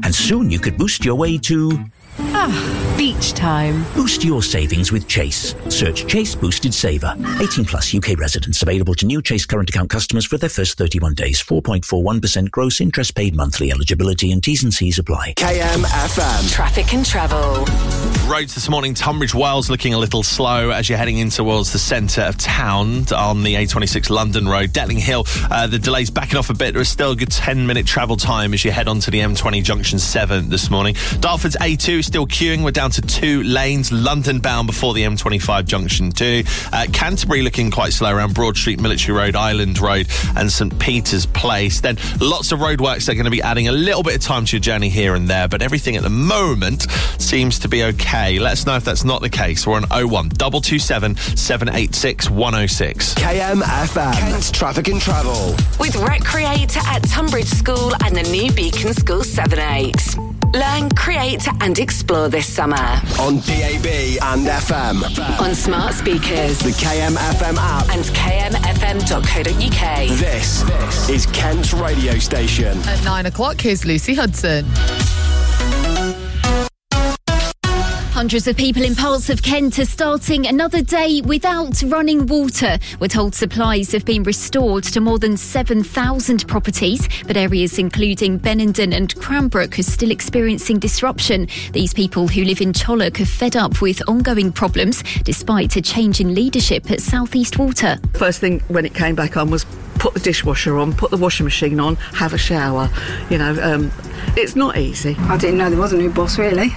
And soon you could boost your way to... beach time. Boost your savings with Chase. Search Chase Boosted Saver. 18 plus UK residents. Available to new Chase current account customers for their first 31 days. 4.41% gross interest paid monthly. Eligibility and T's and C's apply. KMFM. Traffic and travel. Roads this morning, Tunbridge Wells looking a little slow as you're heading in towards the centre of town on the A26 London Road. Detling Hill, the delay's backing off a bit. There is still a good 10-minute travel time as you head onto the M20 Junction 7 this morning. Dartford's A2 still queuing. We're down to 2 lanes, London bound before the M25 Junction 2. Canterbury looking quite slow around Broad Street, Military Road, Island Road and St Peter's Place. Then lots of roadworks that are going to be adding a little bit of time to your journey here and there, but everything at the moment seems to be okay. Let us know if that's not the case. We're on 01 227 786 106. KMFM. Kent's Traffic and Travel. With Recreator at Tunbridge School and the new Beacon School 7-8. Learn, create and explore this summer. On DAB and FM. On smart speakers. The KMFM app. And kmfm.co.uk. This is Kent's radio station. At 9 o'clock, here's Lucy Hudson. Hundreds of people in parts of Kent are starting another day without running water. We're told supplies have been restored to more than 7,000 properties, but areas including Benenden and Cranbrook are still experiencing disruption. These people who live in Chollock are fed up with ongoing problems, despite a change in leadership at South East Water. First thing when it came back on was put the dishwasher on, put the washing machine on, have a shower. You know, it's not easy. I didn't know there was a new boss, really.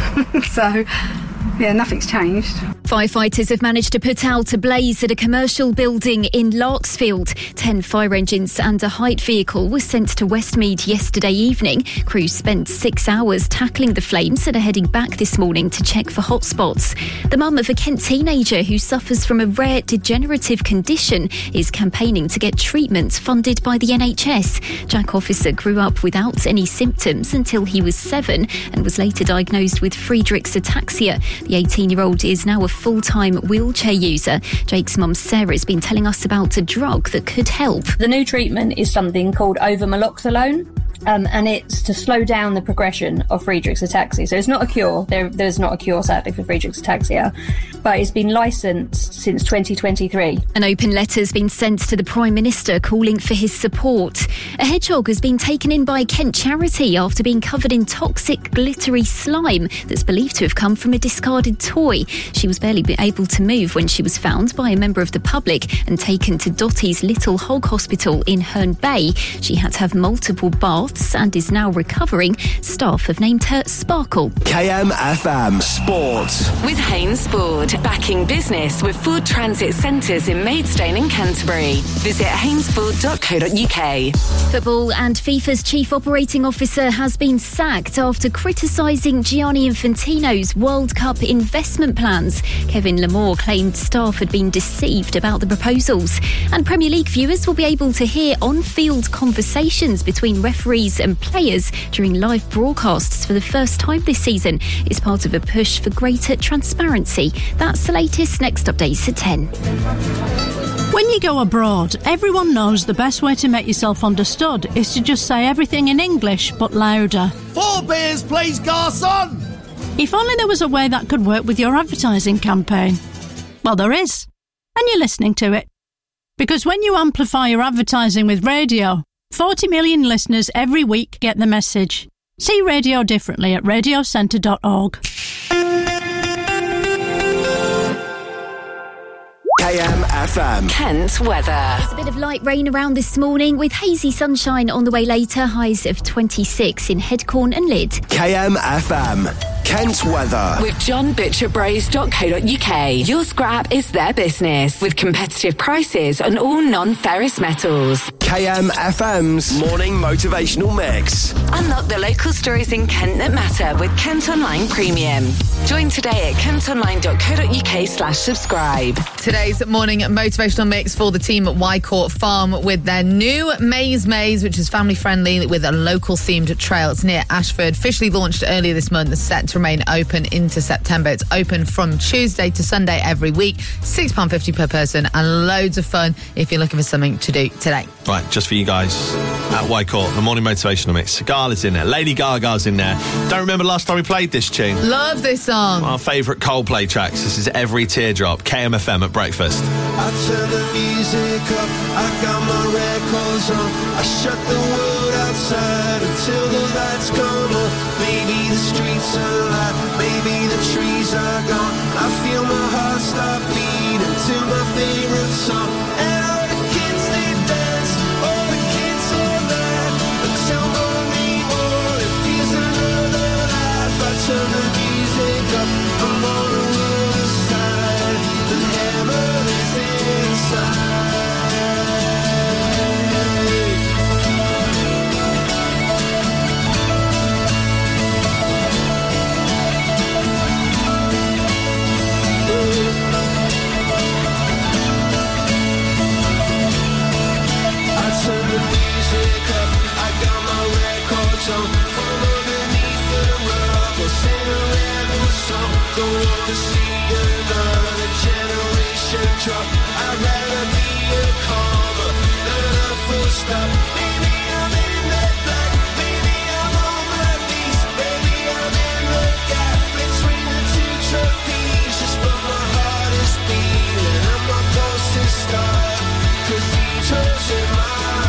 So, yeah, nothing's changed. Firefighters have managed to put out a blaze at a commercial building in Larksfield. 10 fire engines and a height vehicle were sent to Westmead yesterday evening. Crews spent 6 hours tackling the flames and are heading back this morning to check for hotspots. The mum of a Kent teenager who suffers from a rare degenerative condition is campaigning to get treatment funded by the NHS. Jack Officer grew up without any symptoms until he was 7 and was later diagnosed with Friedreich's ataxia. The 18-year-old is now a full-time wheelchair user. Jake's mum Sarah has been telling us about a drug that could help. The new treatment is something called ovamaloxolone. And it's to slow down the progression of Friedreich's ataxia. So it's not a cure. There's not a cure, sadly, for Friedreich's ataxia, but it's been licensed since 2023. An open letter's been sent to the Prime Minister calling for his support. A hedgehog has been taken in by a Kent charity after being covered in toxic, glittery slime that's believed to have come from a discarded toy. She was barely able to move when she was found by a member of the public and taken to Dottie's Little Hog Hospital in Herne Bay. She had to have multiple baths and is now recovering. Staff have named her Sparkle. KMFM Sports. With Haynes Ford, backing business with Ford Transit Centres in Maidstone and Canterbury. Visit haynesford.co.uk. Football and FIFA's chief operating officer has been sacked after criticising Gianni Infantino's World Cup investment plans. Kevin Lamore claimed staff had been deceived about the proposals. And Premier League viewers will be able to hear on-field conversations between referees and players during live broadcasts for the first time this season. It's part of a push for greater transparency. That's the latest. Next updates at 10. When you go abroad, everyone knows the best way to make yourself understood is to just say everything in English, but louder. 4 beers, please, garçon! If only there was a way that could work with your advertising campaign. Well, there is. And you're listening to it. Because when you amplify your advertising with radio, 40 million listeners every week get the message. See radio differently at radiocentre.org. KMFM. Kent weather. There's a bit of light rain around this morning with hazy sunshine on the way later. Highs of 26 in Headcorn and Lydd. KMFM. Kent weather. With johnbutcherbros.co.uk. Your scrap is their business with competitive prices on all non-ferrous metals. KMFM's morning motivational mix. Unlock the local stories in Kent that matter with Kent Online Premium. Join today at kentonline.co.uk/subscribe. Today's morning motivational mix for the team at Wycourt Farm with their new Maze, which is family friendly with a local themed trail. It's near Ashford. Officially launched earlier this month. It's set to remain open into September. It's open from Tuesday to Sunday every week. £6.50 per person and loads of fun if you're looking for something to do today. Right, track just for you guys at Whitecourt. The morning motivational mix. Gala's in there. Lady Gaga's in there. Don't remember last time we played this tune. Love this song. Our favourite Coldplay tracks. This is Every Teardrop. KMFM at breakfast. I turn the music up, I got my records on. I shut the world outside until the lights come on. Maybe the streets are alive, maybe the trees are gone. I feel my heart start beating to my favorite song. And all the kids they dance, all the kids all laugh. Until morning more, it feels another life. I turn the music up, I'm on the other side. The heaven is inside. Turn the music up, I got my records on. From underneath the rug, we'll sing a rebel song. Don't wanna see another generation drop. I'd rather be a comma than a full stop. Maybe I'm in the black, maybe I'm on my knees. Maybe I'm in the gap between the two trapezes. But my heart is beating and my pulse is stuck. Cathedrals in my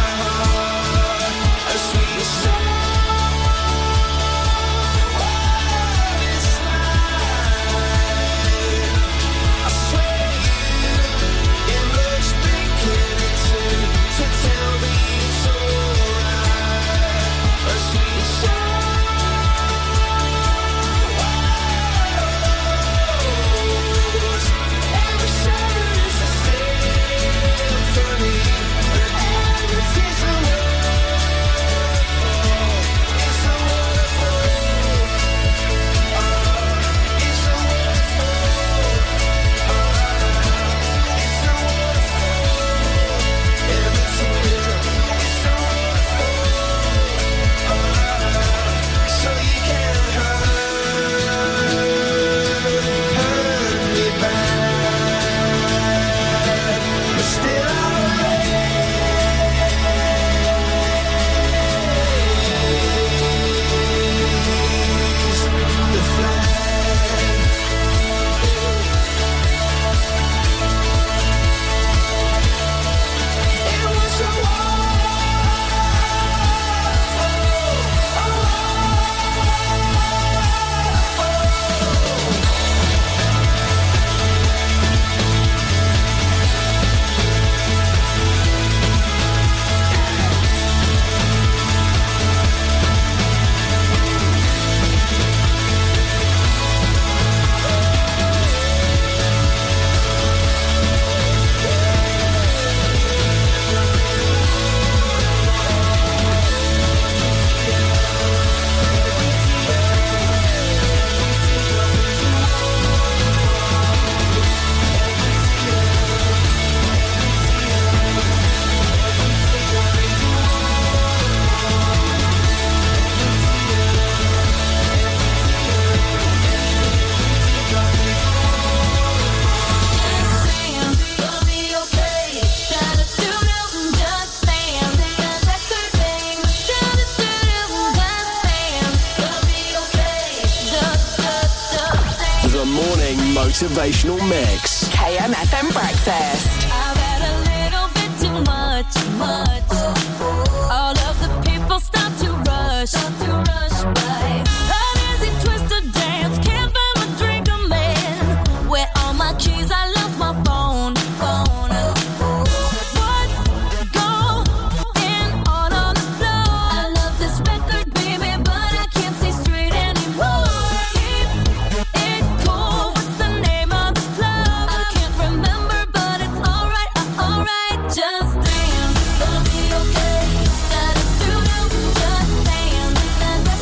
Motivational Mix. KMFM Breakfast. I've had a little bit too much. All of the people start to rush by. Uneasy twisted dance, can't find my drink, a man. Where all my keys? I lost my phone. What's going on the floor? I love this record, baby, but I can't see straight anymore. Keep it cool. What's the name of this club? I can't remember, but it's alright. Just dance, gonna be okay. Gotta do, just dance.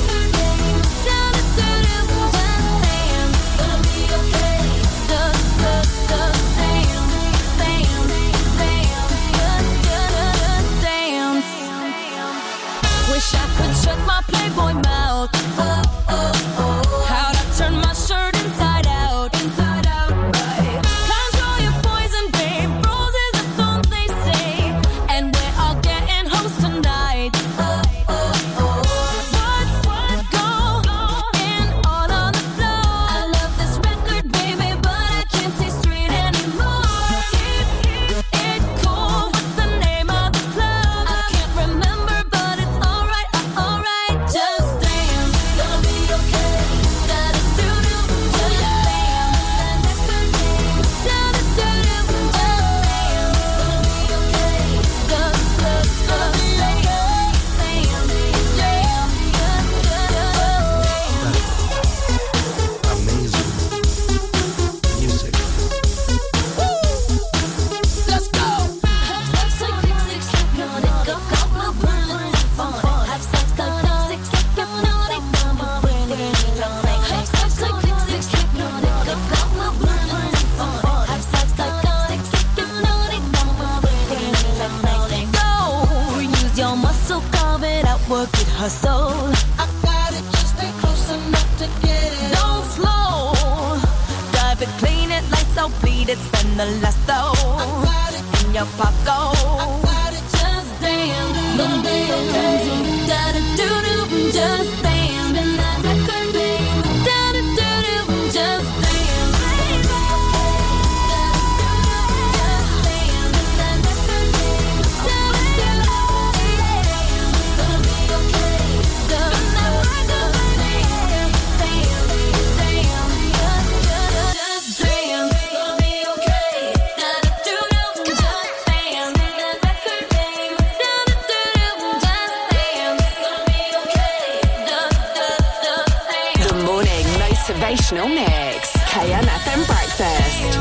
way to spend the last though. In your pocket. Just dance, gonna be okay. Da-da-do-do, just dance. And that record, baby. Da-da-do-do, just dance. Motivational Mix, KMFM Breakfast.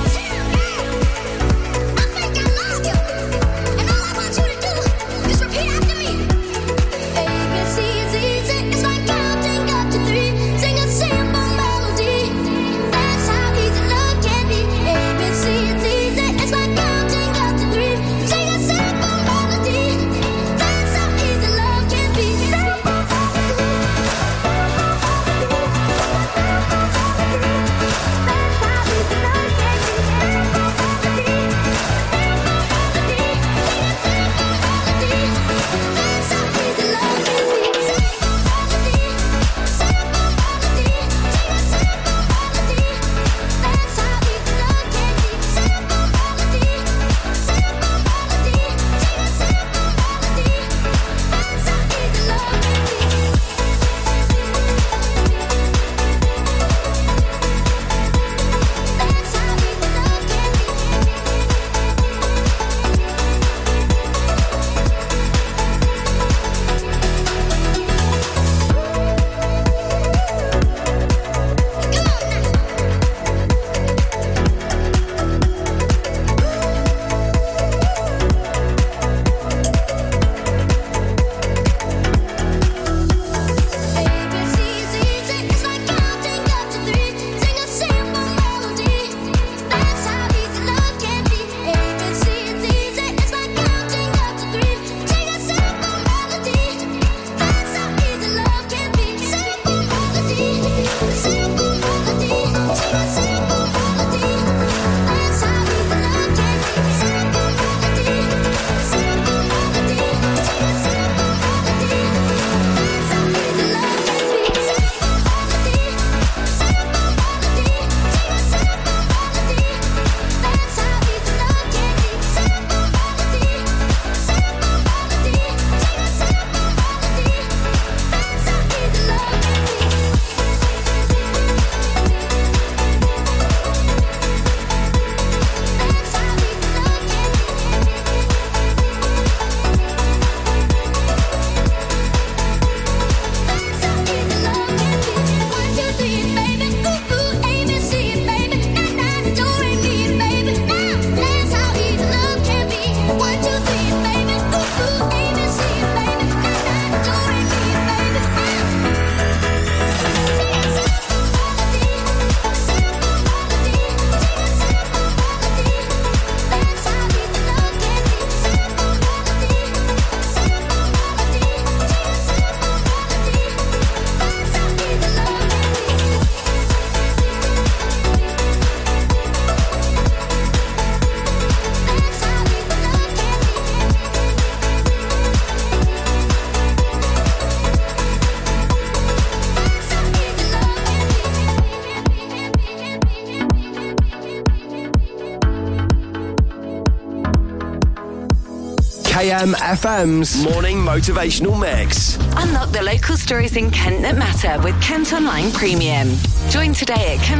KMFM's Morning Motivational Mix. Unlock the local stories in Kent that matter with Kent Online Premium. Join today at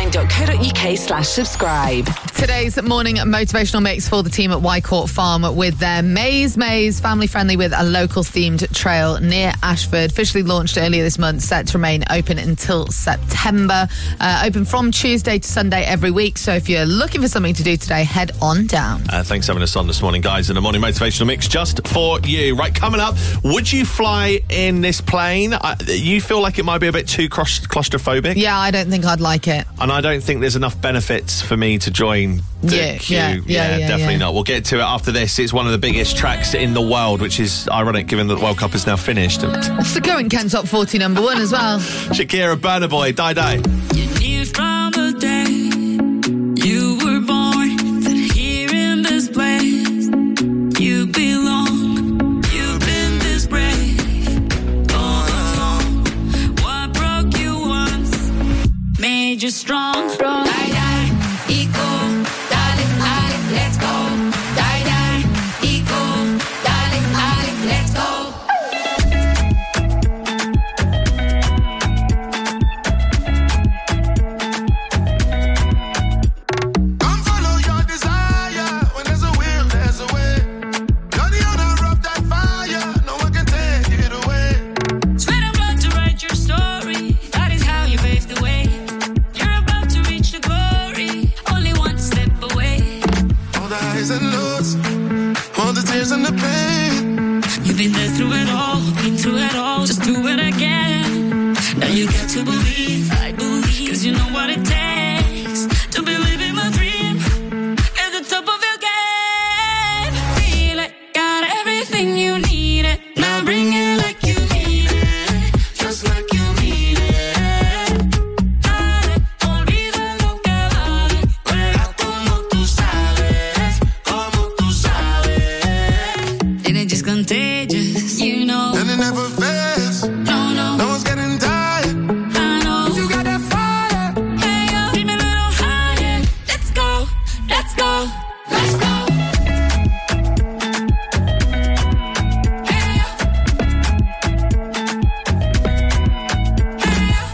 kentonline.co.uk/subscribe. Today's morning motivational mix for the team at Wycourt Farm with their Maze, family friendly with a local themed trail near Ashford. Officially launched earlier this month, set to remain open until September. Open from Tuesday to Sunday every week. So if you're looking for something to do today, head on down. Thanks for having us on this morning, guys, in the morning motivational mix just for you. Right, coming up, would you fly in this plane? You feel like it might be a bit too claustrophobic? Yeah, I don't think I'd like it. And I don't think there's enough benefits for me to join the queue. Yeah, definitely not. We'll get to it after this. It's one of the biggest tracks in the world, which is ironic given that the World Cup is now finished. It's the current Kent Top 40 number one as well. Shakira, Burna Boy, Die Die. You knew from the day you were born. you strong. Die, die, eco, darling, darling, let's go. Die, die, eco, darling, darling, let's go. Come follow your desire. When there's a will, there's a way. You're the owner of that fire. No one can take it away. Sweat and blood to write your story. That is how you pave the way. You're about to reach the glory. Only one step away. All the highs and lows, all the tears and the pain. You've been there through it all, been through it all. Just do it again. Now you got to believe, I believe. Cause you know what it takes to be living my dream. At the top of your game. Feel it, got everything you need it. Now bring it like you need it. Just like you need it. Dale, olvida lo que vale. Juega como tú sabes. Como tú sabes. And it's just contagious, you know. And it never fails. No, no. No one's getting tired. I know. You got that fire. Hey, yo, dream a little higher. Let's go, let's go, let's go. Hey, yo. Hey, yo.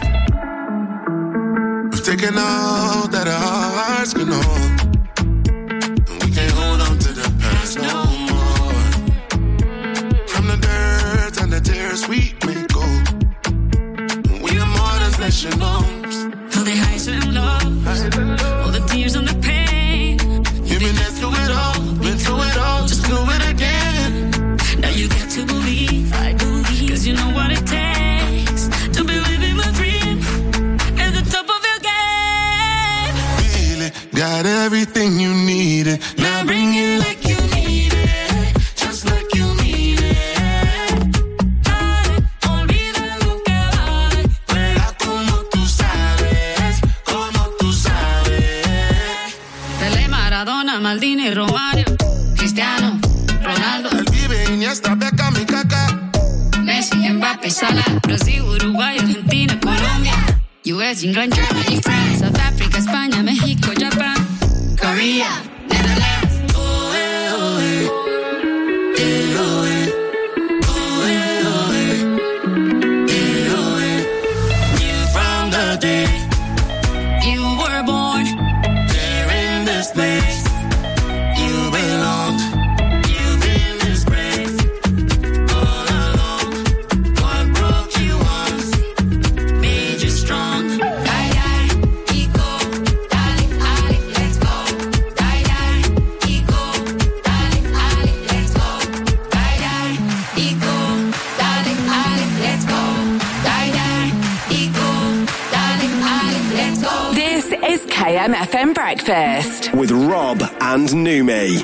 We've taken all that our hearts can hold. And we can't hold on to the past no more. From the dirt and the tears we may go. We are more than flesh and bones. All the highs and lows, all the tears and the pain. You've been there through it all, been through it all. Just do it again. Now you got to believe, I believe. Cause you know what it takes to be living my dream. At the top of your game. Feel it, got everything you needed. Now bring it like you need it. Just like you need it. Dale, olvida lo que vale. Juega como tú sabes, como tú sabes. Pelé, Maradona, Maldini, Romario, Cristiano, Ronaldo, El Pibe, Iniesta, Beckham y Kaká. Messi, Mbappé, Salah, Brasil, Uruguay, Argentina, Colombia, US, England, Germany, France, South Africa, España, México, Japan, Korea, Netherlands. Oh, eh, oh, eh. Eh, oh, eh. Oh, eh, oh, eh. Eh, oh, eh. From the day You were born, there in this place, you belong. You've been disgraced all along. What broke you once made you strong. die, die, eco, darling, darling, let's go. Die, die, eco, darling, darling, let's go. Die, die, eco, darling, darling, let's go. Die, die, eco, darling, darling, let's go. This is KMFM Breakfast. With Rob and Numi.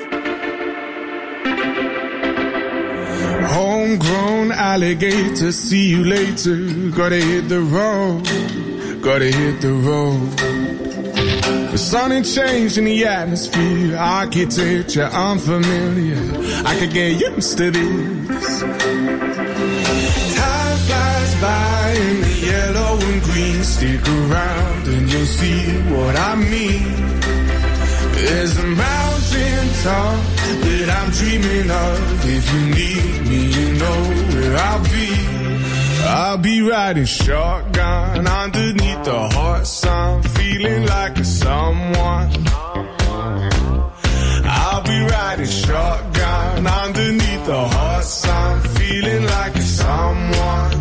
Homegrown alligator, see you later. Gotta hit the road, gotta hit the road. The sun ain't changed in the atmosphere, architecture unfamiliar. I could get used to this. Time flies by in the yellow and green. Stick around and you'll see what I mean. There's a mountain top that I'm dreaming of. If you need me, you know where I'll be. I'll be riding shotgun underneath the hot sun, feeling like a someone. I'll be riding shotgun underneath the hot sun, feeling like a someone.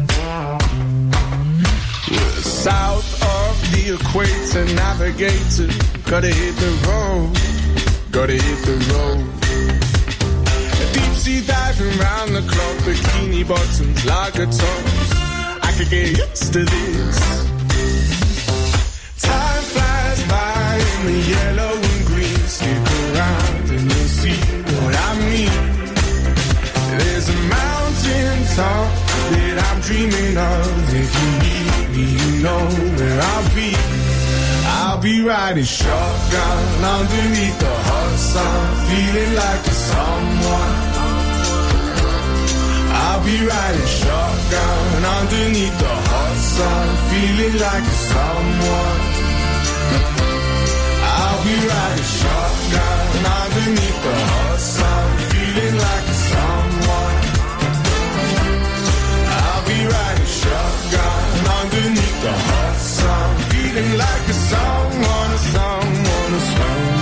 We're south of the equator, navigator. Gotta hit the road, gotta hit the road. Deep sea diving round the clock, bikini bottoms, lager tops. I could get used to this. Time flies by in the yellow and green. Stick around and you'll see what I mean. There's a mountain top that I'm dreaming of. If you need me, you know where I'll be. I'll be riding shotgun underneath the hot sun, feeling like a someone. I'll be riding shotgun underneath the hot sun, feeling like a someone. I'll be riding shotgun underneath the hot sun, feeling like a someone. I'll be riding shotgun underneath the hot sun, feeling like a someone, a someone, a someone.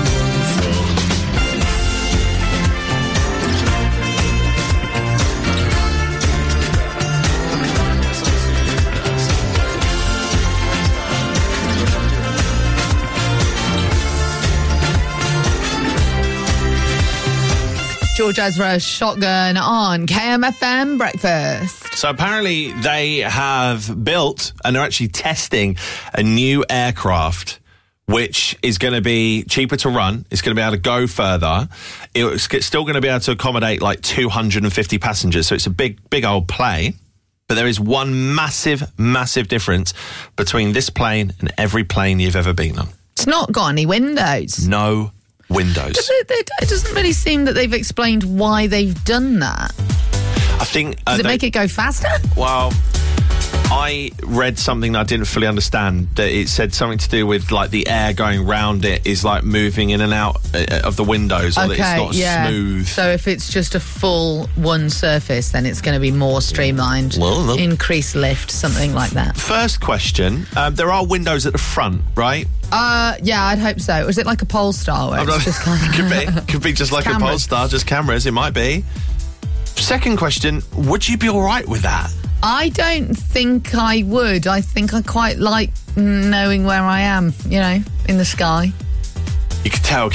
George Ezra, Shotgun on KMFM Breakfast. So apparently they have built and they're actually testing a new aircraft which is going to be cheaper to run. It's going to be able to go further. It's still going to be able to accommodate like 250 passengers. So it's a big old plane. But there is one massive, massive difference between this plane and every plane you've ever been on. It's not got any windows. No windows. It doesn't really seem that they've explained why they've done that. I think... Does it make it go faster? Well, I read something that I didn't fully understand, that it said something to do with like the air going round it is like moving in and out of the windows, or that it's not smooth. So if it's just a full one surface, then it's going to be more streamlined. Well, increased lift, something like that. First question, there are windows at the front, right? Yeah, I'd hope so. Was it like a Polestar where it's just kind of... could be just like cameras. a Polestar, just cameras, it might be. Second question, would you be all right with that? I don't think I would. I think I quite like knowing where I am, you know, in the sky. You can tell.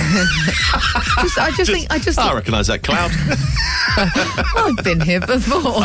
I recognise that cloud. I've been here before.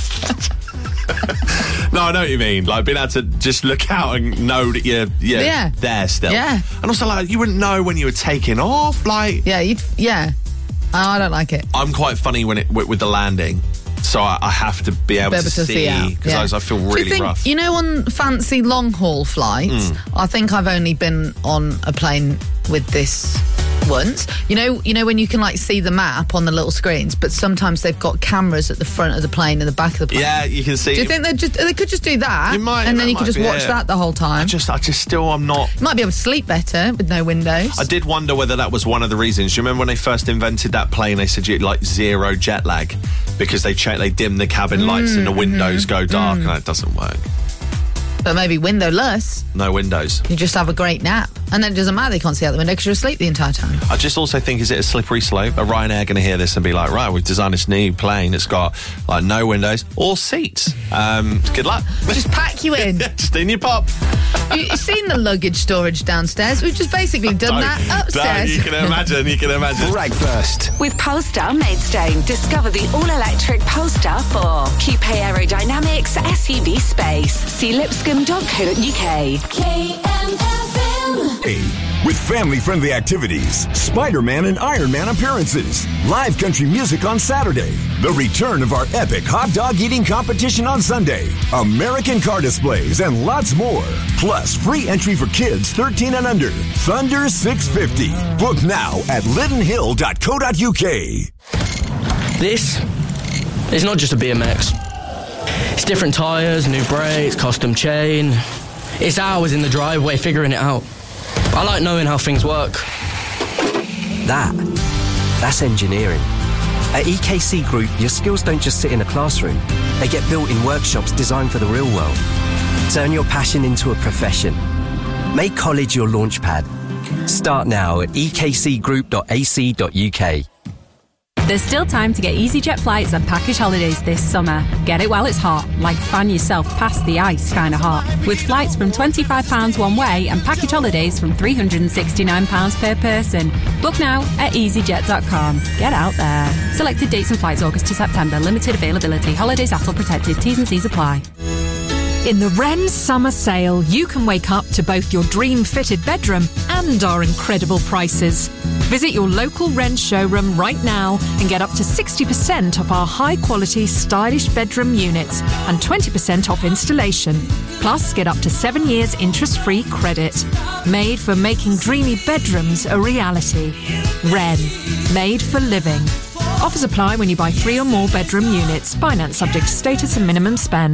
No, I know what you mean. Like being able to just look out and know that you're there still. Yeah. And also, like, you wouldn't know when you were taking off. Like, yeah. Oh, I don't like it. I'm quite funny with the landing. So I have to be able to see because I feel really rough. You know, on fancy long haul flights, I think I've only been on a plane with this once. You know when you can like see the map on the little screens, but sometimes they've got cameras at the front of the plane and the back of the plane. Yeah, you can see. Do you think they could just do that? And then you could just watch that the whole time. I'm not. You might be able to sleep better with no windows. I did wonder whether that was one of the reasons. You remember when they first invented that plane, they said you had like zero jet lag because they dim the cabin lights and the windows go dark, and that doesn't work. But maybe windowless. No windows. You just have a great nap. And then it doesn't matter, they can't see out the window because you're asleep the entire time. I just also think, is it a slippery slope? Are Ryanair going to hear this and be like, right, we've designed this new plane that's got like no windows or seats. Good luck. Just pack you in. Just in your pop. You've seen the luggage storage downstairs. We've just basically done that upstairs. You can imagine. Breakfast. With Polestar Maidstone, discover the all-electric Polestar 4. Coupe aerodynamics, SUV space. See lipscomb.co.uk. With family-friendly activities, Spider-Man and Iron Man appearances, live country music on Saturday, the return of our epic hot dog eating competition on Sunday, American car displays, and lots more. Plus, free entry for kids 13 and under. Thunder 650. Book now at lidenhill.co.uk. This is not just a BMX. It's different tyres, new brakes, custom chain. It's hours in the driveway figuring it out. I like knowing how things work. That's engineering. At EKC Group, your skills don't just sit in a classroom. They get built in workshops designed for the real world. Turn your passion into a profession. Make college your launchpad. Start now at ekcgroup.ac.uk. There's still time to get EasyJet flights and package holidays this summer. Get it while it's hot, like fan yourself past the ice kind of hot. With flights from £25 one way and package holidays from £369 per person. Book now at easyjet.com. Get out there. Selected dates and flights August to September. Limited availability. Holidays ATOL protected. T's and C's apply. In the Wren Summer Sale, you can wake up to both your dream-fitted bedroom and our incredible prices. Visit your local Wren showroom right now and get up to 60% off our high-quality, stylish bedroom units and 20% off installation. Plus, get up to 7 years interest-free credit. Made for making dreamy bedrooms a reality. Wren. Made for living. Offers apply when you buy 3 or more bedroom units. Finance subject to status and minimum spend.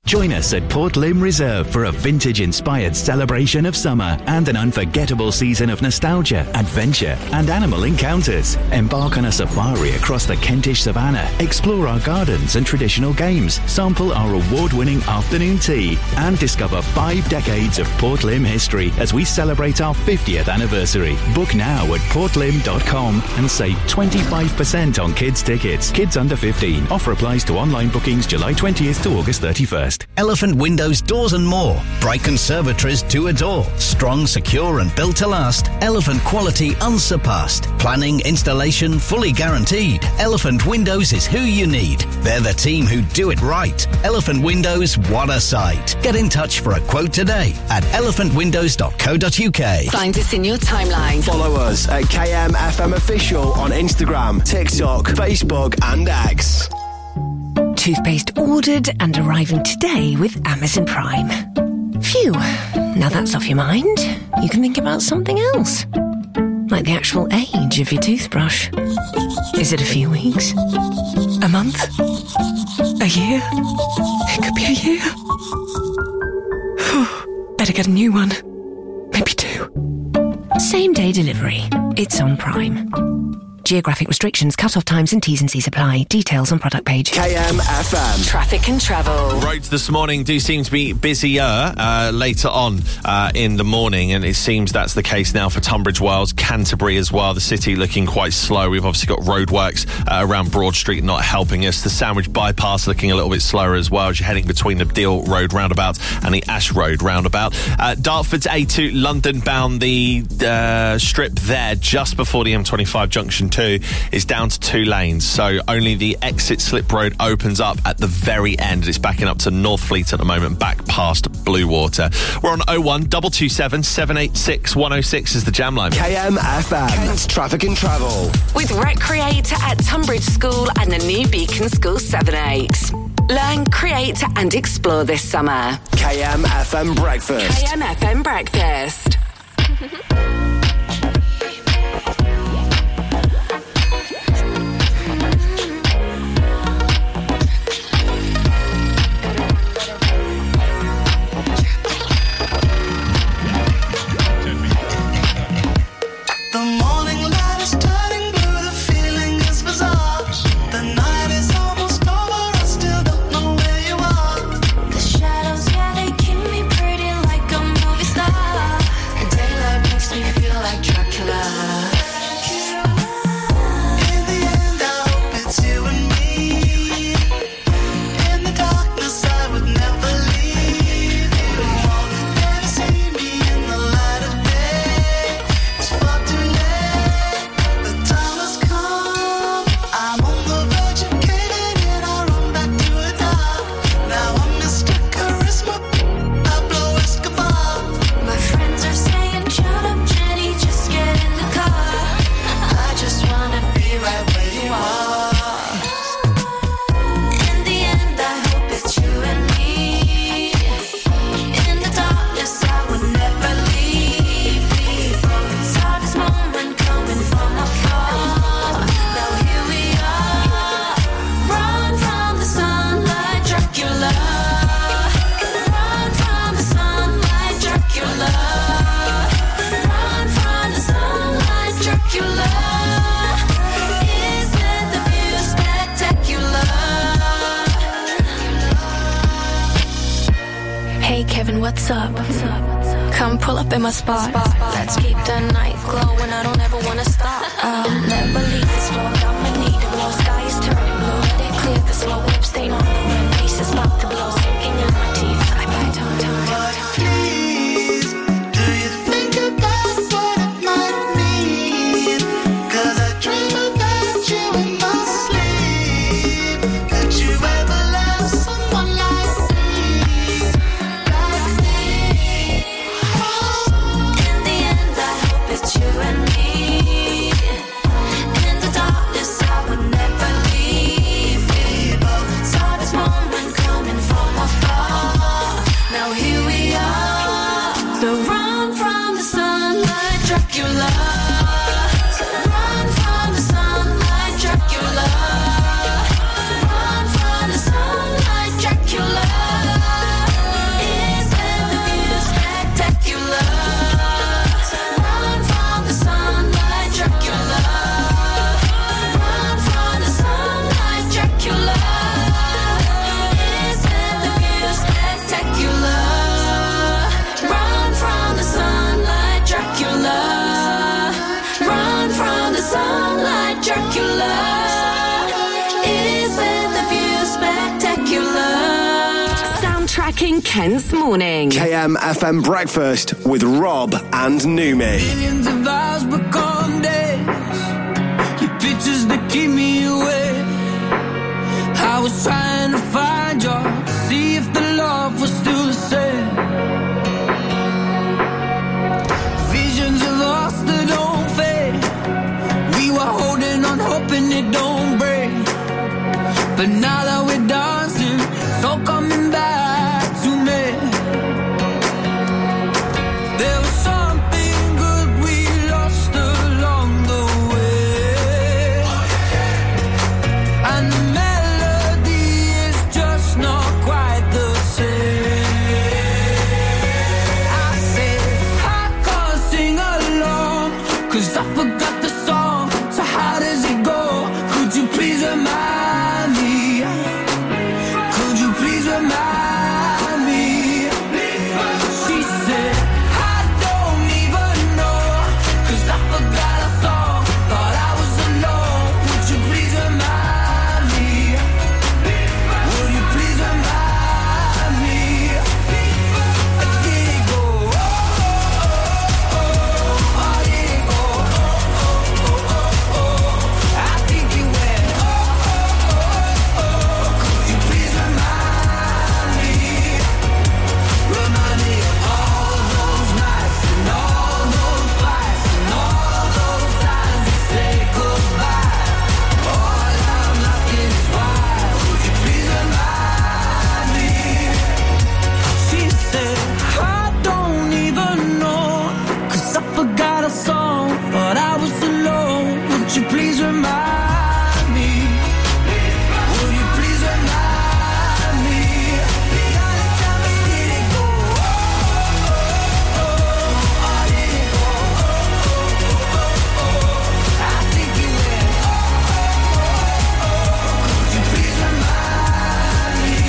Join us at Port Lim Reserve for a vintage-inspired celebration of summer and an unforgettable season of nostalgia, adventure and animal encounters. Embark on a safari across the Kentish Savannah, explore our gardens and traditional games, sample our award-winning afternoon tea and discover 5 decades of Port Lim history as we celebrate our 50th anniversary. Book now at portlim.com and save 25% on kids' tickets. Kids under 15. Offer applies to online bookings July 20th to August 31st. Elephant Windows Doors and More. Bright conservatories to adore. Strong, secure and built to last. Elephant quality unsurpassed. Planning, installation fully guaranteed. Elephant Windows is who you need. They're the team who do it right. Elephant Windows, what a sight. Get in touch for a quote today at elephantwindows.co.uk. Find us in your timeline. Follow us at KMFM Official on Instagram, TikTok, Facebook and X. Toothpaste ordered and arriving today with Amazon Prime. Phew, now that's off your mind, you can think about something else. Like the actual age of your toothbrush. Is it a few weeks? A month? A year? It could be a year. Better get a new one. Maybe 2. Same day delivery. It's on Prime. Geographic restrictions, cut-off times and T's and C's apply. Details on product page. KMFM. Traffic and travel. Roads this morning do seem to be busier later on in the morning, and it seems that's the case now for Tunbridge Wells, Canterbury as well. The city looking quite slow. We've obviously got roadworks around Broad Street not helping us. The Sandwich Bypass looking a little bit slower as well as you're heading between the Deal Road roundabout and the Ash Road roundabout. Dartford's A2 London bound, the strip there just before the M25 junction 2 is down to 2 lanes, so only the exit slip road opens up at the very end. It's backing up to Northfleet at the moment, back past Bluewater. We're on 01277 786 106 is the jam line. KMFM. Kent's Traffic and Travel. With Recreate at Tunbridge School and the new Beacon School 7-8. Learn, create and explore this summer. KMFM Breakfast. KMFM Breakfast. The morning light is turning blue, the feeling is bizarre. The night is almost over, I still don't know where you are. The shadows, yeah, they keep me pretty like a movie star. The daylight makes me feel like Dracula. In the end, I hope it's you and me. In the darkness, I would never leave you. Never see me in the light of day. It's far too late. The time has come. I'm on the verge of caving in. I run back to a dark. Now I'm Mr. Charisma. Pablo Escobar. My friends are saying, shut up, Jenny, just get in the car. I just wanna be right where you are. In the end, I hope it's you and me. In the darkness, I would never leave. We both saw this moment coming from afar. Now here we are. Run from the sunlight, Dracula. Run from the sunlight, Dracula. Run from the sunlight, Dracula. Isn't the view spectacular? Hey Kevin, what's up? Come pull up in my spot. Let's keep the night glowing, I don't ever wanna stop. I'll never leave this road, I'ma need to blow. Sky is turning blue, let it clear the slow whip stain on the rim. Face is about to blow, sinking in my teeth. I bite on Please, do you think about what it might mean? 'Cause I dream about you in my sleep. Could you ever love someone like me? In the end, I hope it's you and me. In the darkness, I would never leave. We both saw this moment coming from afar. Now here we are. So run from the sunlight, Dracula. So run from the sunlight, Dracula. Run from the sunlight, Dracula. in Kent's morning. KMFM Breakfast with Rob and Numi. Millions of hours become days. Your pictures that keep me awake. I was trying to find you, see if the love was still the same. Visions of us that don't fade. We were holding on, hoping it don't break. But now that we're dancing, it's all coming back to me. There was something good we lost along the way. And the melody is just not quite the same. I said, I can't sing along, 'cause I forgot the song. So how does it go? Could you please remind me? Could you please remind me? She said, I don't even know, 'cause I forgot a song. Thought I was alone. Would you please remind me? Would you please remind me? I did it go, oh, oh, oh, oh, oh, did it go, oh, oh, oh, oh, oh. I think it went, oh, oh, oh, oh. Could you please remind me? Remind me of all those nights and all those fights and all those times we said goodbye. All I'm asking is why. Would you please remind me? She said, I don't even know, 'cause I forgot a song. Thought I was alone. Would you please remind me? Would you please remind me? Gotta tell me, did it go, oh, oh, oh, oh, did it go, oh, oh, oh, oh. I think it went, oh, oh, oh, oh. Could you please remind me?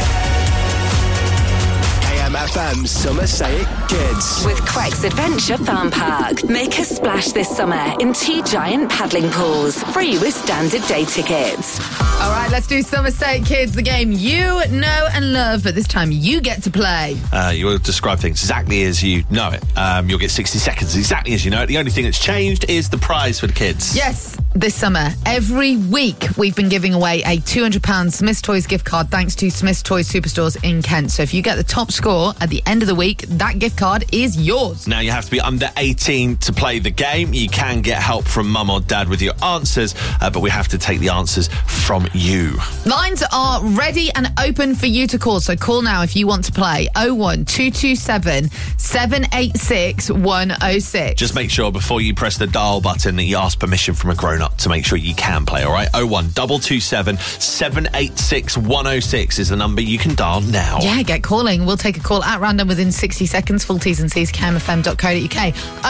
KMFM Summer Say It Kids. With Queck's Adventure Farm Park. Make a splash this summer in 2 giant paddling pools. Free with standard day tickets. All right, let's do Summer Say It Kids, the game you know and love, but this time you get to play. You will describe things exactly as you know it. You'll get 60 seconds exactly as you know it. The only thing that's changed is the prize for the kids. Yes, this summer, every week, we've been giving away a £200 Smith's Toys gift card thanks to Smith's Toys Superstores in Kent. So if you get the top score at the end of the week, that gift card is yours. Now, you have to be under 18 to play the game. You can get help from mum or dad with your answers, but we have to take the answers from you. Lines are ready and open for you to call, so call now if you want to play. 01227 786 106. Just make sure before you press the dial button that you ask permission from a grown-up to make sure you can play, all right? 01227 786 106 is the number you can dial now. Yeah, get calling. We'll take a call at random within 60 seconds. Full T's and C's, camfm.co.uk.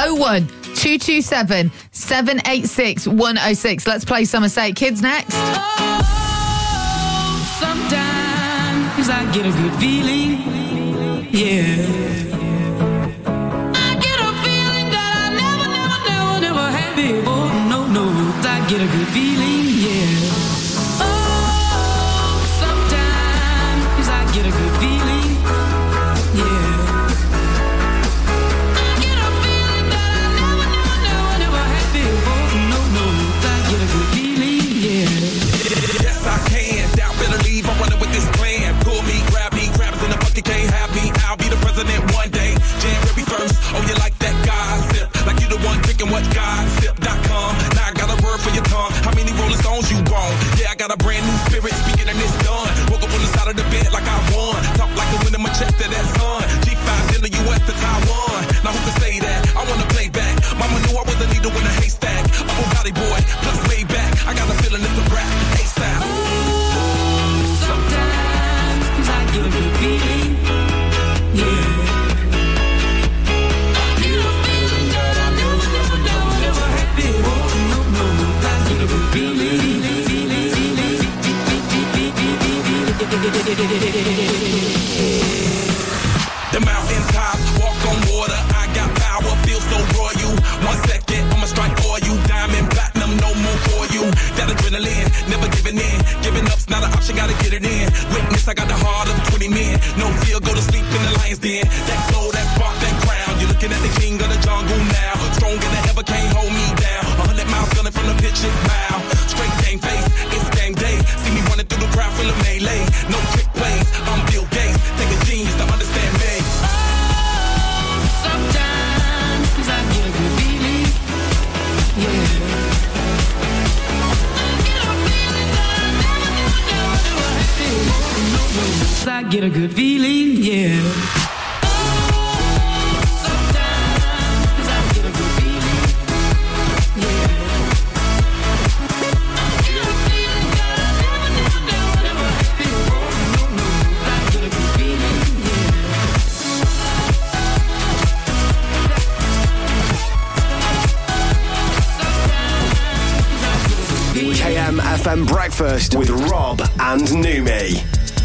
01227 786 106. Let's play Summer Say It Kids next. Sometimes I get a good feeling, yeah. I get a feeling that I never had before. No, I get a good feeling, yeah. Oh, sometimes I get a good feeling, yeah. I get a feeling that I never had before. No, I get a good feeling, yeah. Yes, I can. Doubt better leave. I'm running with this plan. Pull me, grab us in the bucket, can't have me. I'll be the president one day. January 1st. Oh, you like that gossip? Like you the one drinking what gossip.com. Now I got a word for your tongue. How many Rolling Stones you want? Yeah, I got a brand new spirit speaking and it's done. Woke up on the side of the bed like I won. Talk like the wind in my chest to that sun. G5 in the US to Taiwan. Now who can say that? I wanna play back. Mama knew I was a needle in a haystack. I'm a body boy, plus way back. I got a feeling it's a rap. ASAP. Sometimes I get a good feeling, yeah. I get a feeling that I never had before. No, I get a good feeling. The mountaintop, walk on water. I got power, feel so royal. 1 second, I'ma strike for you. Diamond, platinum, no more for you. That adrenaline, never giving in. Giving up's not an option, gotta get it in. Witness I got the heart of 20 men. No fear, go to sleep in the lion's den. That glow, that spark, that crown. You're looking at the king of the jungle now. Stronger than ever, can't hold me down. 100 miles gunning from the pitcher's mound. Straight game face, it's game day. See me running through the crowd full of melee. No trick plays, I'm Bill Gates. Take a genius to understand me. Sometimes I get a good feeling, yeah. I get a good feeling, yeah. Sometimes I get a good feeling, yeah. I get a good feeling, KM FM Breakfast with Rob and Numi.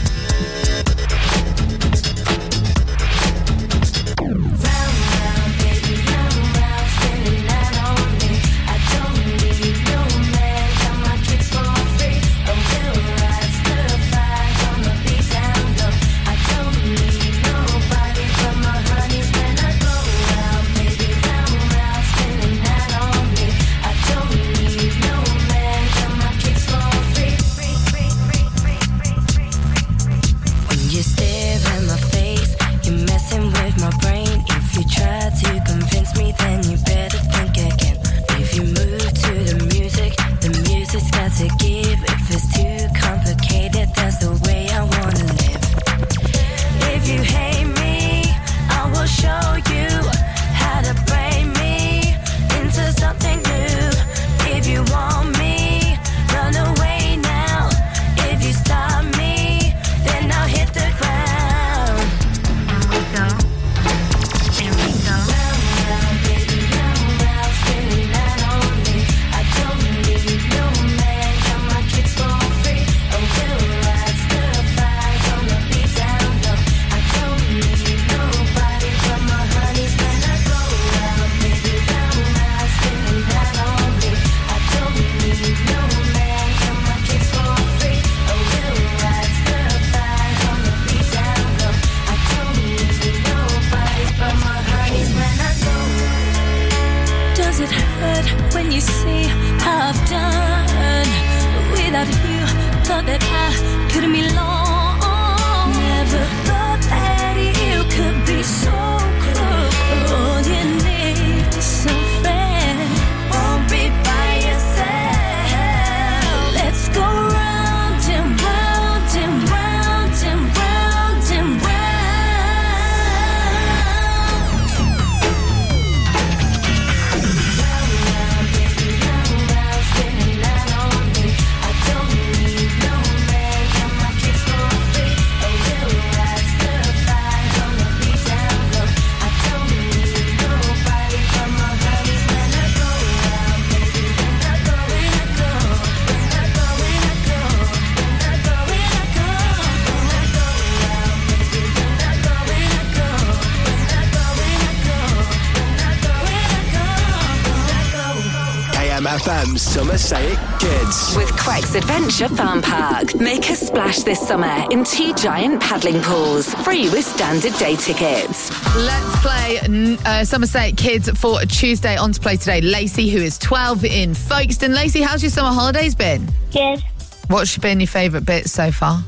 FM Summer Say It Kids. With Quack's Adventure Farm Park. Make a splash this summer in 2 giant paddling pools. Free with standard day tickets. Let's play Summer Say It Kids for a Tuesday. On to play today, Lacey, who is 12 in Folkestone. Lacey, how's your summer holidays been? Good. What's been your favourite bits so far?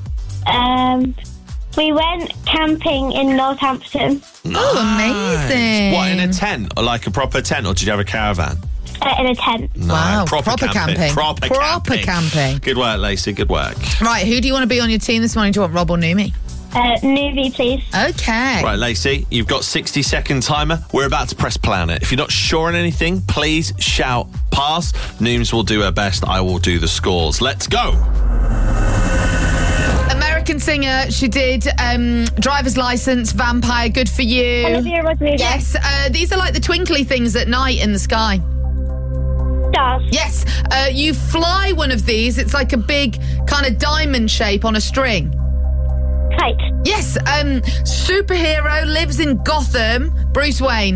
We went camping in Northampton. Oh, amazing. What, in a tent? Or like a proper tent? Or did you have a caravan? In a tent. No, Wow, proper camping. Proper camping. Good work, Lacey. Good work. Right, who do you want to be on your team this morning? Do you want Rob or Numi? Numi, please. Okay. Right, Lacey, you've got 60-second timer. We're about to press play on it. If you're not sure on anything, please shout pass. Nooms will do her best. I will do the scores. Let's go. American singer. She did Driver's License, Vampire, Good For You. Olivia Rodrigo. Yes. These are like the twinkly things at night in the sky. Stars. Yes. You fly one of these. It's like a big kind of diamond shape on a string. Kite. Yes. Superhero, lives in Gotham. Bruce Wayne.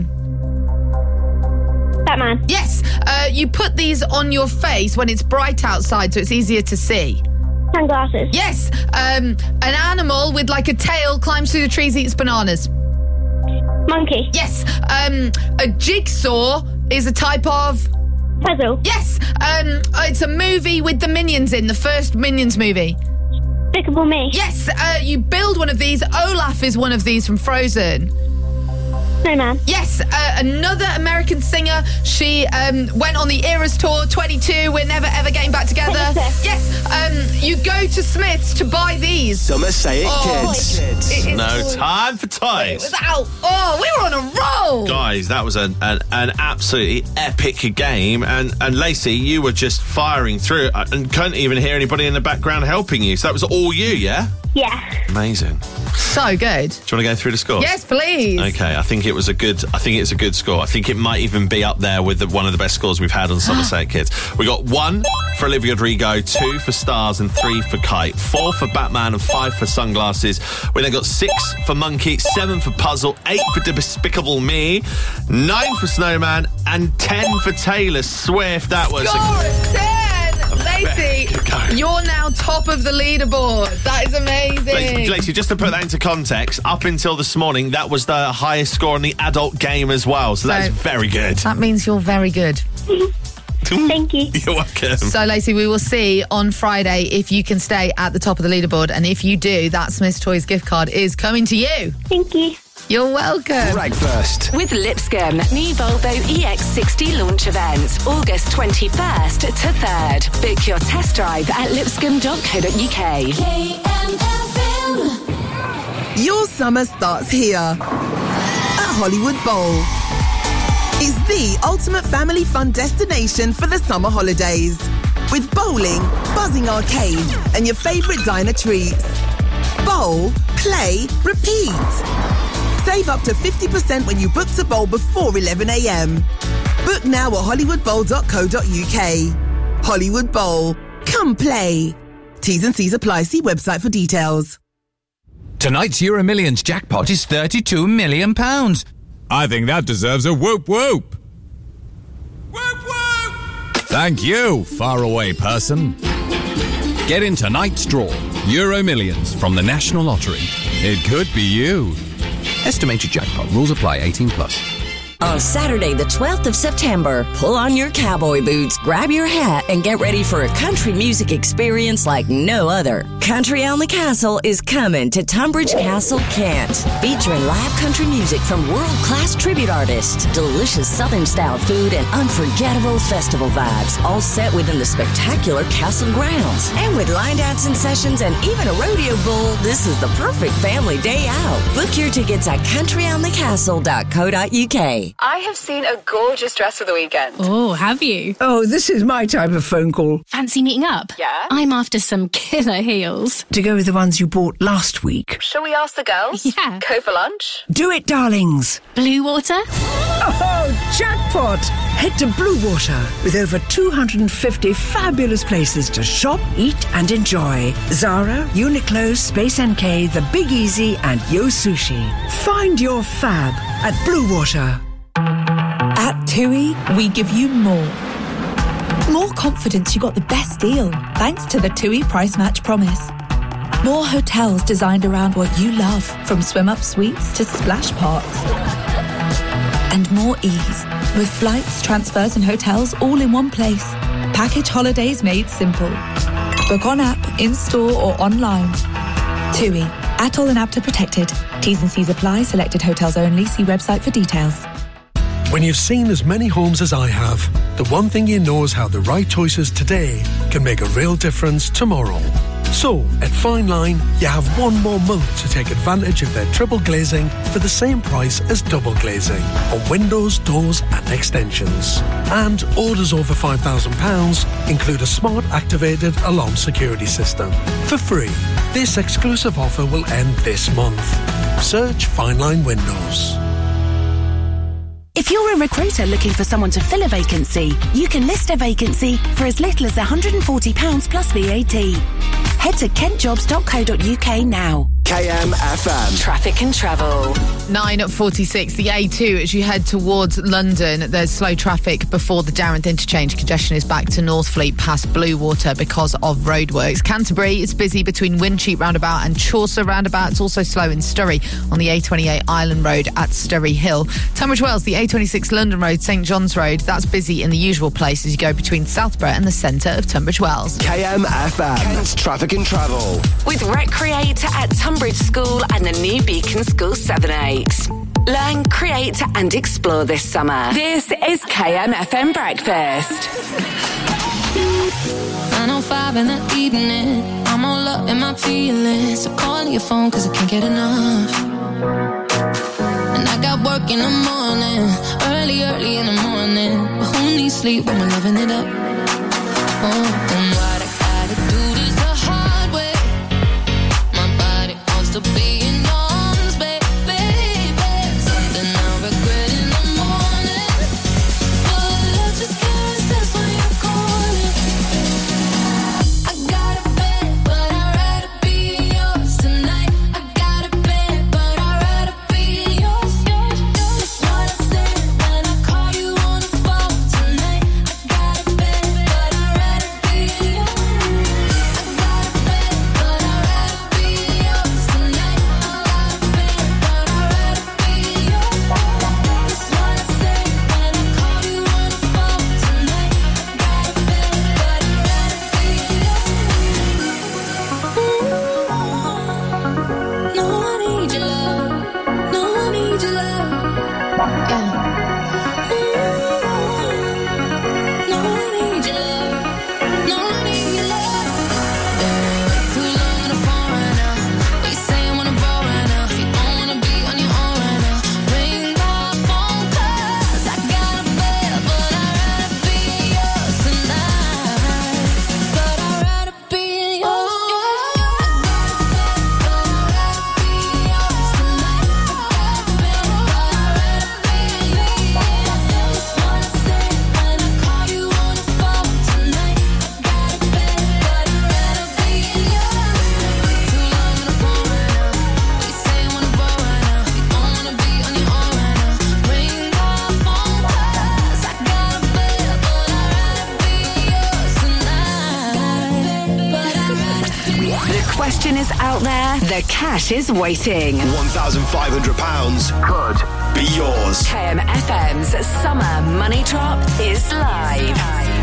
Batman. Yes. You put these on your face when it's bright outside so it's easier to see. Sunglasses. Yes. An animal with like a tail climbs through the trees, eats bananas. Monkey. Yes. A jigsaw is a type of... Puzzle. Yes. It's a movie with the Minions in, the first Minions movie. Despicable Me. Yes. You build one of these. Olaf is one of these from Frozen. Snowman. Yes, another American singer. She went on the Eras Tour 22. We're never ever getting back together. Yes, you go to Smith's to buy these. Summer Say It Kids. It is No time for toys. without. Oh, we were on a roll. Guys, that was an absolutely epic game. And Lacey, you were just firing through and couldn't even hear anybody in the background helping you. So that was all you, yeah? Yeah. Amazing. So good. Do you want to go through the scores? Yes, please. Okay, I think it's a good score. I think it might even be up there with one of the best scores we've had on Summer Say It Kids. We got 1 for Olivia Rodrigo, 2 for Stars, and 3 for Kite, 4 for Batman, and 5 for Sunglasses. We then got 6 for Monkey, 7 for Puzzle, 8 for Despicable Me, 9 for Snowman, and 10 for Taylor Swift. That was Score at 10. Lacey, you're now top of the leaderboard. That is amazing. Lacey, just to put that into context, up until this morning, that was the highest score on the adult game as well. So that's very good. That means you're very good. Thank you. You're welcome. So, Lacey, we will see on Friday if you can stay at the top of the leaderboard. And if you do, that Smith's Toys gift card is coming to you. Thank you. You're welcome. Breakfast. With Lipscomb, new Volvo EX60 launch event, August 21st to 3rd. Book your test drive at lipscomb.co.uk. Your summer starts here at Hollywood Bowl. It's the ultimate family fun destination for the summer holidays. With bowling, buzzing arcades, and your favourite diner treats. Bowl, play, repeat. Save up to 50% when you book to bowl before 11 a.m. Book now at hollywoodbowl.co.uk. Hollywood Bowl. Come play. T's and C's apply. See website for details. Tonight's Euro Millions jackpot is £32 million. I think that deserves a whoop whoop. Whoop whoop! Thank you, faraway person. Get in tonight's draw. Euro Millions from the National Lottery. It could be you. Estimated jackpot. Rules apply. 18 plus. On Saturday, the 12th of September, pull on your cowboy boots, grab your hat, and get ready for a country music experience like no other. Country on the Castle is coming to Tunbridge Castle, Kent, featuring live country music from world-class tribute artists, delicious Southern-style food, and unforgettable festival vibes, all set within the spectacular castle grounds. And with line dancing sessions and even a rodeo bull, this is the perfect family day out. Book your tickets at countryonthecastle.co.uk. I have seen a gorgeous dress for the weekend. Oh, have you? Oh, this is my type of phone call. Fancy meeting up? Yeah. I'm after some killer heels. To go with the ones you bought last week. Shall we ask the girls? Yeah. Go for lunch? Do it, darlings. Blue Water? Oh, jackpot! Head to Blue Water with over 250 fabulous places to shop, eat and enjoy. Zara, Uniqlo, Space NK, The Big Easy and Yo Sushi. Find your fab at Blue Water. At TUI, we give you more. More confidence you got the best deal, thanks to the TUI Price Match Promise. More hotels designed around what you love, from swim-up suites to splash parks. And more ease, with flights, transfers and hotels all in one place. Package holidays made simple. Book on app, in-store or online. TUI, ATOL and APTA protected. T's and C's apply, selected hotels only. See website for details. When you've seen as many homes as I have, the one thing you know is how the right choices today can make a real difference tomorrow. So, at Fine Line, you have one more month to take advantage of their triple glazing for the same price as double glazing on windows, doors and extensions. And orders over £5,000 include a smart activated alarm security system for free. This exclusive offer will end this month. Search Fine Line Windows. If you're a recruiter looking for someone to fill a vacancy, you can list a vacancy for as little as £140 plus VAT. Head to kentjobs.co.uk now. KMFM. Traffic and travel. 9:46, the A2 as you head towards London. There's slow traffic before the Darrenth interchange. Congestion is back to Northfleet past Bluewater because of roadworks. Canterbury, it's busy between Wincheap roundabout and Chaucer roundabout. It's also slow in Sturry on the A28 Island Road at Sturry Hill. Tunbridge Wells, the A26 London Road, St John's Road. That's busy in the usual place as you go between Southborough and the centre of Tunbridge Wells. KMFM. Kent's Traffic and Travel. With Recreate at Tunbridge School and the new Beacon School 7-8. Learn, create and explore this summer. This is KMFM Breakfast. 9:05 in the evening, I'm all up in my feelings. So calling your phone cause I can't get enough. And I got work in the morning, early in the morning. But who needs sleep when we're loving it up? Oh, and what I gotta do this the hard way. My body wants to be in arms, baby. Something I'll regret in the morning. But love just can't resist when you're calling. I got a bed, but I'd rather be yours tonight. I got a bed, but I'd rather be yours. That's what I said when I call you on the phone tonight. I got a bed, but I'd rather be yours. I got a bed, but I'd rather be yours tonight. I got a bed, but I'd rather be yours. That's what I said when I call you on the phone tonight. I got a bed, but I'd rather be yours. No, I need your love. No, I need your love. Yeah. No, I need your love. No, I need your love. Too long on the phone right now. What you say I wanna ball right now? If you don't wanna be on your own right now, ring my phone 'cause I got a bed, but I'd rather be yours tonight. But I'd rather be yours. I got a bed, but I'd rather be yours tonight. I got a bed, but I'd rather be yours. That's what I said when I call you on the phone tonight. I got a bed, but I'd rather be yours. Too long on the phone right now. What you say I wanna ball right now? If you don't wanna be on your own right now, ring my phone 'cause I got a bed, but I'd rather be yours tonight. But I'd rather be yours. The question is out there. The cash is waiting. £1,500 could be yours. KMFM's Summer Money Drop is live.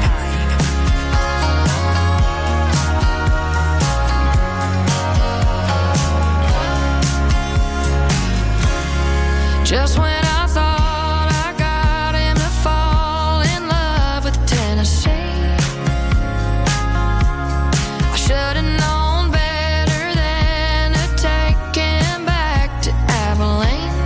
Just when I thought I got him to fall in love with Tennessee, I should have known better than to take him back to Abilene.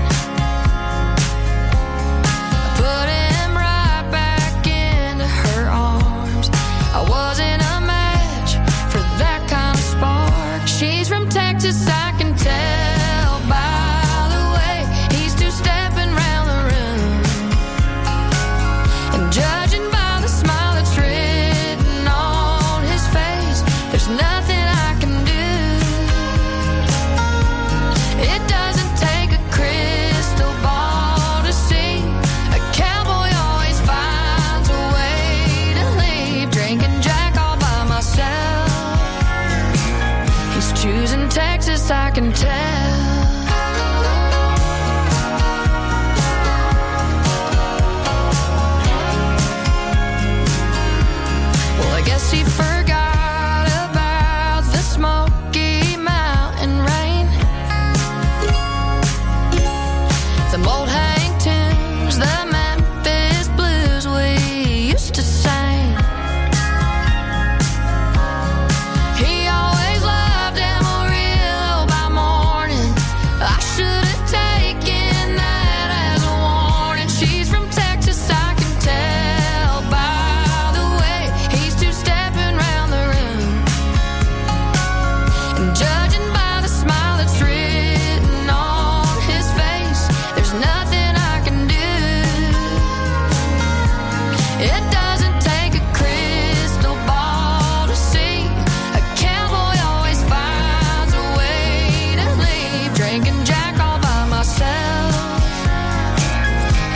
I put him right back into her arms. I wasn't a match for that kind of spark. She's from Texas, I can tell by the way he's two-stepping right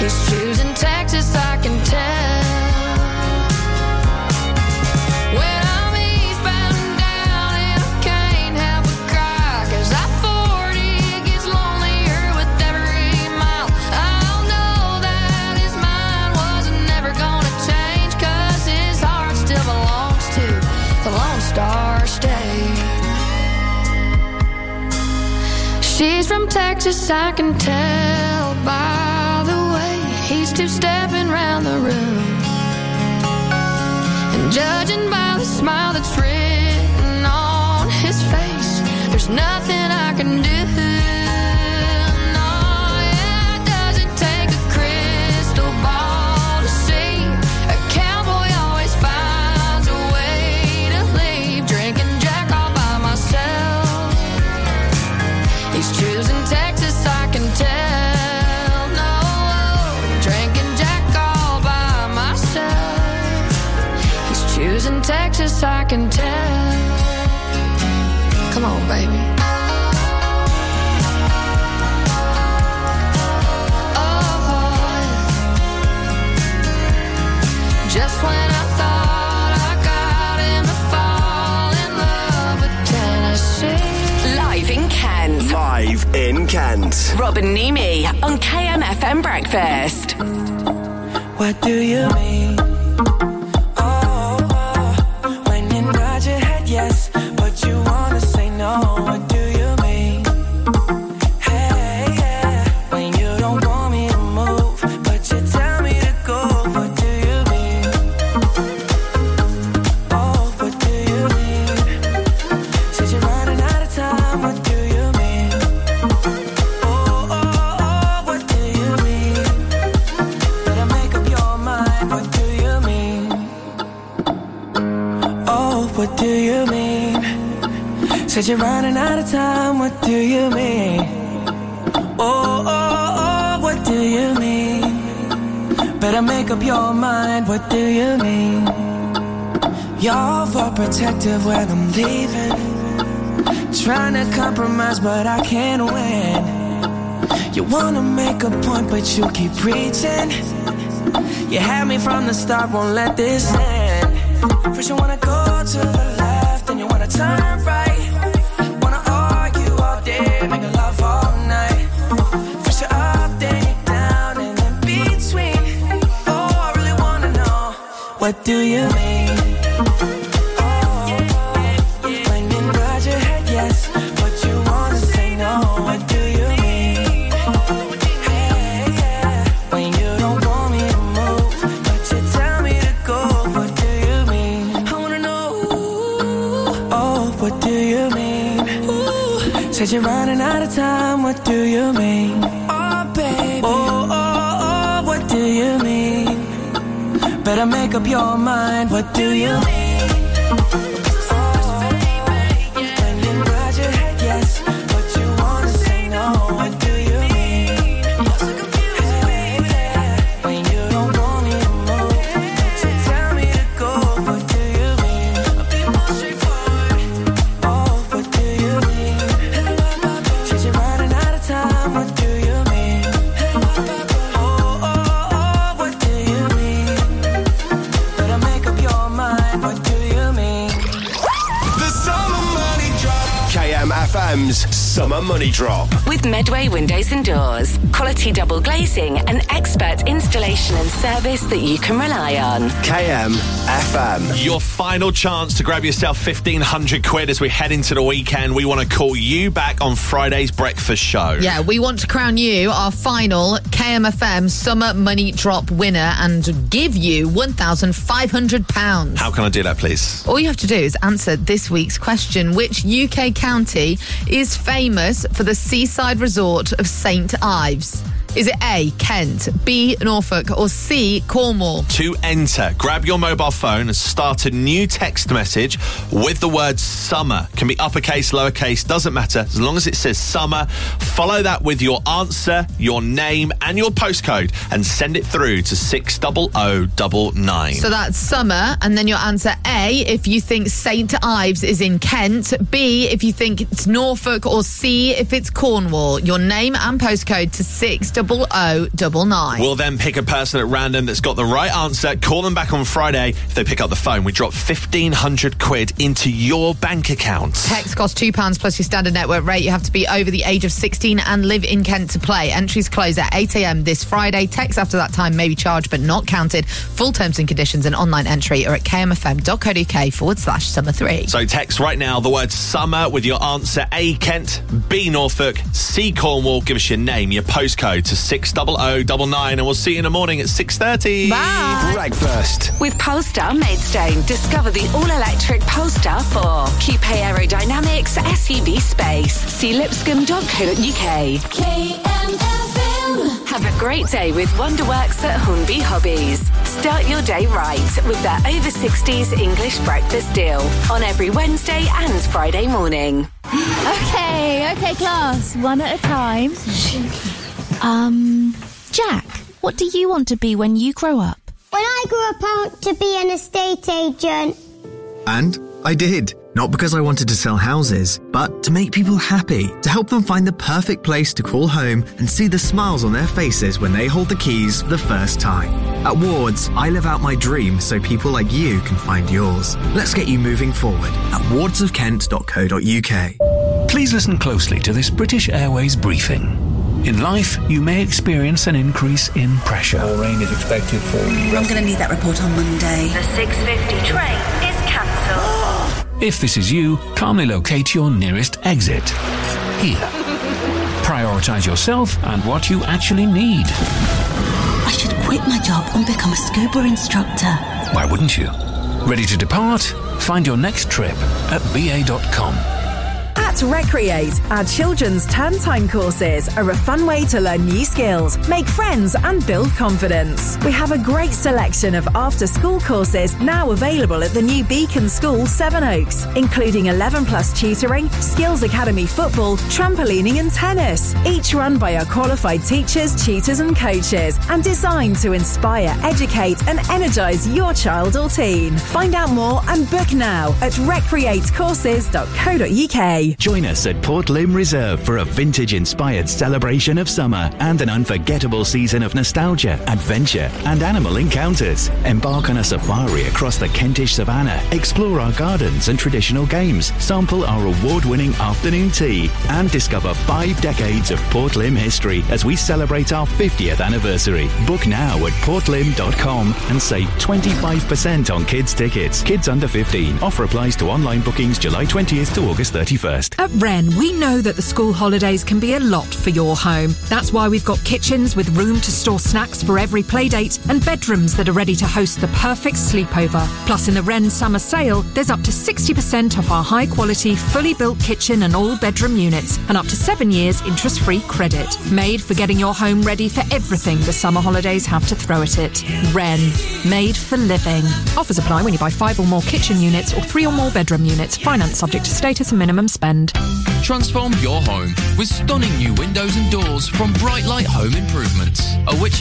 He's choosing Texas, I can tell. When I'm eastbound and down and I can't help but cry, 'cause I-40 gets lonelier with every mile. I'll know that his mind wasn't never gonna change, 'cause his heart still belongs to the Lone Star State. She's from Texas, I can tell by the way he's two-stepping round the room. And judging by the smile that's written on his face, there's nothing I can do. No, yeah, it doesn't take a crystal ball to see. A cowboy always finds a way to leave. Drinking Jack all by myself. He's choosing Texas, I can tell. No, drinking Jack all by myself. He's choosing Texas, I can tell. Come on, baby. Oh, just when I thought I got him to fall in love with Tennessee. Live in Kent. Live in Kent. Robin Neamy on KMFM Breakfast. What do you mean? When you nod your head yes, but you wanna say no. What do you mean? Hey, yeah. When you don't want me to move, but you tell me to go. What do you mean? Oh, what do you mean? Said you're running out of time. What do you mean? Oh, what do you mean? Better make up your mind. What do you mean? Oh, what do you mean? Said you're running out of time. What do you mean? Oh, what do you mean? Better make up your mind. What do you mean? You're overprotective when I'm leaving. Trying to compromise, but I can't win. You wanna make a point, but you keep preaching. You had me from the start, won't let this end. First you wanna go to the left, then you wanna turn right. Wanna argue all day, make love all night. First you're up, then you're down, and in between. Oh, I really wanna know, what do you mean? When you nod your head yes, but you wanna say no. What do you mean? Hey, yeah. When you don't want me to move, but you tell me to go. What do you mean? I wanna know. Oh, what do you mean? Said you're running out of time. What do you mean? Oh, baby. Oh, what do you mean? Better make up your mind. What do you mean? When you nod your head yes, but you wanna say no. What do you mean? Hey, yeah. When you don't want me to move, but you tell me to go. What do you mean? I'll be more straightforward. Oh, what do you mean? Said you're running out of time. What do you mean? Oh, what do you mean? Better make up your mind. What do you mean? The summer money drop. KMFM's Summer Money Drop. With Medway Windows and Doors. Quality double glazing and expert installation and service that you can rely on. KMFM. Your final chance to grab yourself 1,500 quid as we head into the weekend. We want to call you back on Friday's breakfast show. Yeah, we want to crown you our final KMFM Summer Money Drop winner and give you £1,500. How can I do that, please? All you have to do is answer this week's question. Which UK county is famous for the seaside resort of St Ives? Is it A, Kent, B, Norfolk, or C, Cornwall? To enter, grab your mobile phone and start a new text message with the word summer. Can be uppercase, lowercase, doesn't matter. As long as it says summer, follow that with your answer, your name, and your postcode and send it through to 60099. So that's summer, and then your answer A if you think St Ives is in Kent, B if you think it's Norfolk, or C if it's Cornwall. Your name and postcode to 60099. 60099. We'll then pick a person at random that's got the right answer. Call them back on Friday. If they pick up the phone, we drop 1,500 quid into your bank account. Text costs £2 plus your standard network rate. You have to be over the age of 16 and live in Kent to play. Entries close at 8 a.m. this Friday. Text after that time may be charged but not counted. Full terms and conditions and online entry are at kmfm.co.uk/summer3. So text right now the word summer with your answer. A, Kent. B, Norfolk. C, Cornwall. Give us your name, your postcode to 60099 and we'll see you in the morning at 6:30. Bye. Breakfast. With Polestar Maidstone, discover the all-electric Polestar 4. Coupe aerodynamics, SUV space. See lipscomb.co.uk. KMFM. Have a great day with Wonderworks at Hornby Hobbies. Start your day right with their over 60s English breakfast deal on every Wednesday and Friday morning. Okay, class. One at a time. Jack, what do you want to be when you grow up? When I grew up, I want to be an estate agent. And I did. Not because I wanted to sell houses, but to make people happy, to help them find the perfect place to call home and see the smiles on their faces when they hold the keys for the first time. At Wards, I live out my dream so people like you can find yours. Let's get you moving forward at wardsofkent.co.uk. Please listen closely to this British Airways briefing. In life, you may experience an increase in pressure. More rain is expected for you. I'm going to need that report on Monday. The 6:50 train is cancelled. If this is you, calmly locate your nearest exit. Here. Prioritise yourself and what you actually need. I should quit my job and become a scuba instructor. Why wouldn't you? Ready to depart? Find your next trip at ba.com. At Recreate, our children's term time courses are a fun way to learn new skills, make friends and build confidence. We have a great selection of after-school courses now available at the new Beacon School, Sevenoaks, including 11 plus tutoring, Skills Academy football, trampolining and tennis, each run by our qualified teachers, tutors and coaches, and designed to inspire, educate and energise your child or teen. Find out more and book now at recreatecourses.co.uk. Join us at Port Lim Reserve for a vintage-inspired celebration of summer and an unforgettable season of nostalgia, adventure and animal encounters. Embark on a safari across the Kentish savannah, explore our gardens and traditional games, sample our award-winning afternoon tea and discover 5 decades of Port Lim history as we celebrate our 50th anniversary. Book now at portlim.com and save 25% on kids' tickets. Kids under 15. Offer applies to online bookings July 20th to August 31st. At Wren, we know that the school holidays can be a lot for your home. That's why we've got kitchens with room to store snacks for every playdate and bedrooms that are ready to host the perfect sleepover. Plus, in the Wren summer sale, there's up to 60% off our high-quality, fully built kitchen and all-bedroom units and up to 7 years interest-free credit. Made for getting your home ready for everything the summer holidays have to throw at it. Wren. Made for living. Offers apply when you buy 5 or more kitchen units or 3 or more bedroom units. Finance subject to status and minimum spend. Transform your home with stunning new windows and doors from Bright Light Home Improvements, a which